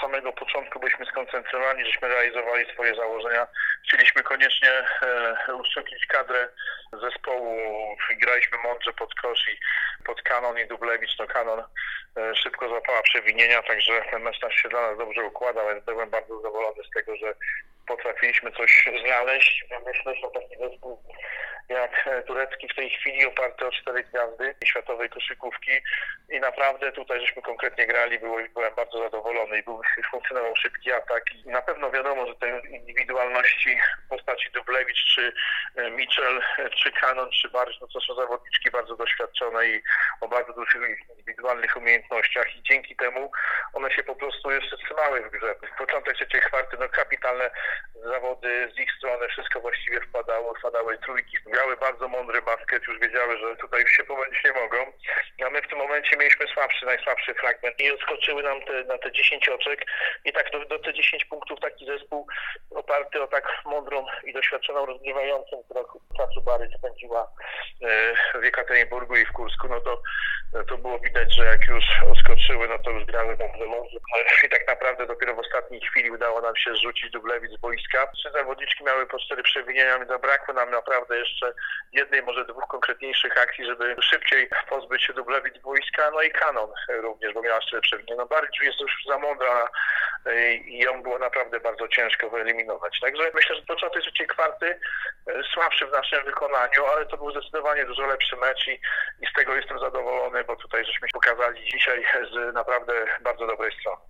samego początku byliśmy skoncentrowani, żeśmy realizowali swoje założenia. Chcieliśmy koniecznie uszczuplić kadrę zespołu. Graliśmy mądrze pod kosz i pod Kanon i Dublewicz. No Kanon szybko złapała przewinienia, także ten mecz się dla nas dobrze układał, więc byłem bardzo zadowolony z tego, że potrafiliśmy coś znaleźć. Myślę, że taki zespół jak turecki w tej chwili oparty o 4 gwiazdy światowej koszykówki i naprawdę tutaj żeśmy konkretnie grali, byłem bardzo zadowolony i funkcjonował szybki atak i na pewno wiadomo, że te indywidualności w postaci Dublewicz czy Mitchell, czy Kanon, czy Barış, no to są zawodniczki bardzo doświadczone i o bardzo dużych indywidualnych umiejętnościach i dzięki temu one się po prostu jeszcze trzymały w grze. W początek trzeciej kwarty, no kapitalne zawody z ich strony, wszystko właściwie wpadały trójki, miały bardzo mądry basket, już wiedziały, że tutaj już się pomylić nie mogą, a my w tym momencie mieliśmy najsłabszy fragment i odskoczyły nam na te 10 oczek i tak do te 10 punktów taki zespół oparty o tak mądrą i doświadczoną rozgrywającą, która czasu Barış spędziła w Jekaterynburgu i w Kursku, no to było widać, że jak już odskoczyły, no to już grały bardzo mądrze i tak naprawdę dopiero w ostatniej chwili udało nam się zrzucić Dublewicz z boiska. 3 zawodniczki miały po 4 przewinienia, więc zabrakło nam naprawdę jeszcze jednej, może 2 konkretniejszych akcji, żeby szybciej pozbyć się Dublewicz z boiska, no i Kanon również, bo miała 4 przewinienia. No Barış jest już za mądra i ją było naprawdę bardzo ciężko wyeliminować. Także myślę, że początek trzeciej kwarty słabszy w naszym wykonaniu, ale to był zdecydowanie dużo lepszy mecz i z tego jestem zadowolony, bo tutaj żeśmy pokazali dzisiaj z naprawdę bardzo dobrej strony.